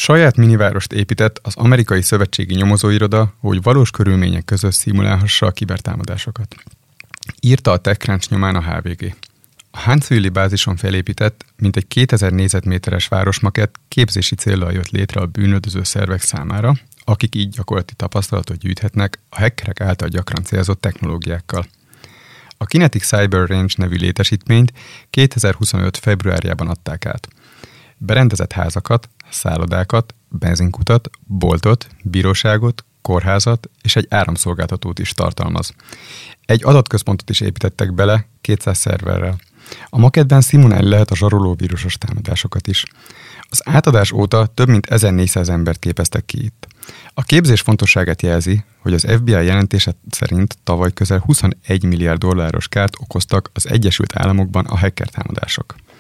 Saját minivárost épített az amerikai szövetségi nyomozóiroda, hogy valós körülmények között szimulálhassa a kibertámadásokat. Írta a TechCrunch nyomán a HVG. A Huntsville-i bázison felépített, mintegy 2000 négyzetméteres városmakett képzési céllal jött létre a bűnöldöző szervek számára, akik így gyakorlati tapasztalatot gyűjthetnek a hackerek által gyakran célzott technológiákkal. A Kinetic Cyber Range nevű létesítményt 2025. februárjában adták át. Berendezett házakat, szállodákat, benzinkutat, boltot, bíróságot, kórházat és egy áramszolgáltatót is tartalmaz. Egy adatközpontot is építettek bele 200 szerverrel. A makettben szimulálni lehet a zsarolóvírusos támadásokat is. Az átadás óta több mint 1400 embert képeztek ki itt. A képzés fontosságát jelzi, hogy az FBI jelentése szerint tavaly közel 21 milliárd dolláros kárt okoztak az Egyesült Államokban a hacker támadások.